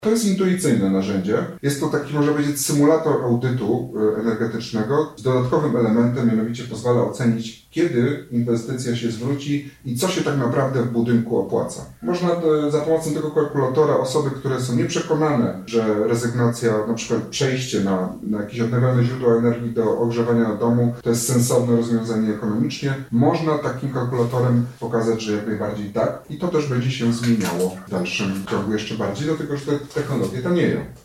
To jest intuicyjne narzędzie. Jest to taki, można powiedzieć, symulator audytu energetycznego z dodatkowym elementem, mianowicie pozwala ocenić, kiedy inwestycja się zwróci i co się tak naprawdę w budynku opłaca. Można za pomocą tego kalkulatora osoby, które są nieprzekonane, że rezygnacja, na przykład przejście na jakieś odnawialne źródła energii do ogrzewania domu to jest sensowne rozwiązanie ekonomicznie, można takim kalkulatorem pokazać, że jak najbardziej tak i to też będzie się zmieniało w dalszym ciągu jeszcze bardziej, dlatego że te technologie tanieją.